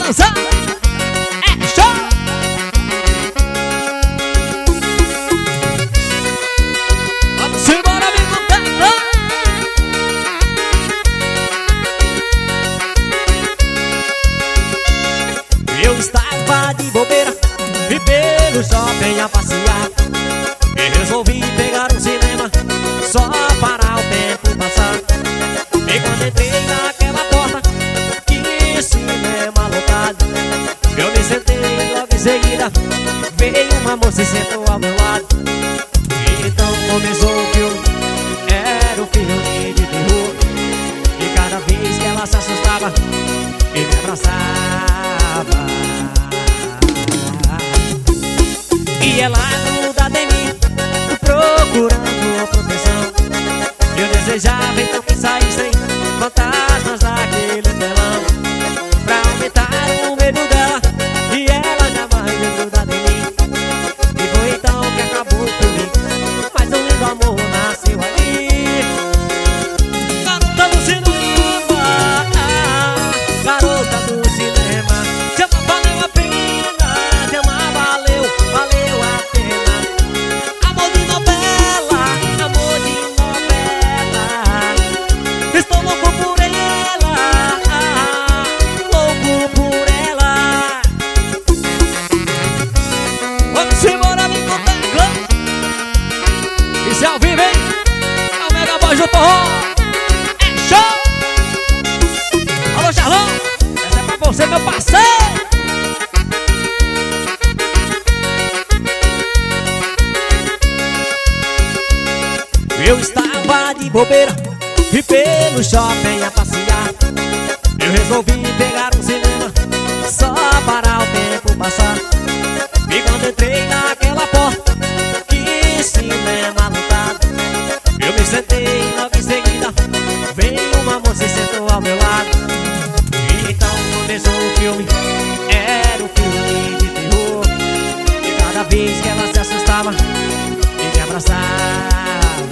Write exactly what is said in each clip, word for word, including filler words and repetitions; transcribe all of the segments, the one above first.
dançar. É show. Vamos embora, amigo Pedro. Eu estava de bobeira e pelo shopping a passear, e resolvi pegar um cinema só para o tempo passar. E quando entrei naquela porta, que cinema lotado, eu me sentei e logo em seguida veio uma moça e sentou ao meu lado. E então começou o filme, era um filme de terror, e cada vez que ela se assustava e me abraçava, e ela grudada em mim, procurando proteção. Eu desejava então que saíssem fantasmas daquele telão, pra aumentar o medo dela e ela jamais me grudada em mim. E foi então que acabou por mim, mas um lindo amor nasceu ali. Garota do cinema, garota do cinema, te amar valeu a pena, te amar valeu, valeu a pena. Amor de novela, amor de novela, estou louco por ela, louco por ela. Vamos embora, amigo Pedro. Isso é ao vivo, hein? É o Mega Boys do Forró. É show! Alô, Charlão, essa é pra você, meu parceiro. Eu estava de bobeira e pelo shopping a passear, eu resolvi pegar um cinema só para o tempo passar. E quando entrei naquela porta, que cinema lotado, eu me sentei e logo em seguida veio uma moça e sentou ao meu lado. E então começou o filme, era um filme de terror, e cada vez que ela se assustava e me abraçava,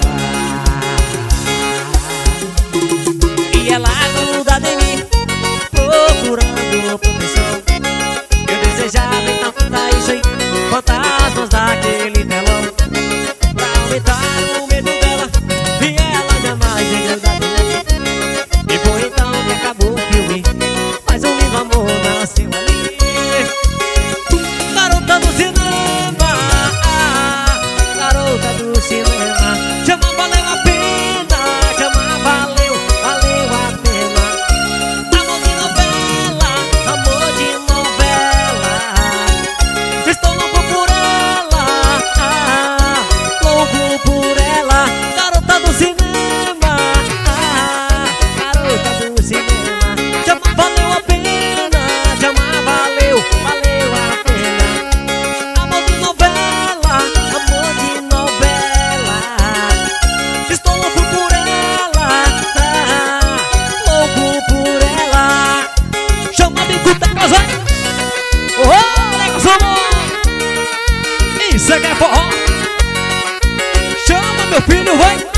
e ela grudada em mim, procurando proteção. Eu desejava então que saíssem fantasmas daquele telão, pra aumentar o medo dela e ela jamais me grudada em mim. E foi então que acabou o filme, mas um lindo amor nasceu ali. Garota do cinema, garota do cinema, te amar valeu a pena, te amar valeu, valeu a pena. Amor de novela, amor de novela, estou louco por ela, louco por ela. Garota do cinema, garota do cinema, te amar valeu a pena, te amar valeu, valeu a pena. Amor de novela, amor de novela, estou louco por ela, louco por ela. Chama Bico Teclas, vai! Ô, negócio bom! Isso é que é forró! Chama meu filho, vai!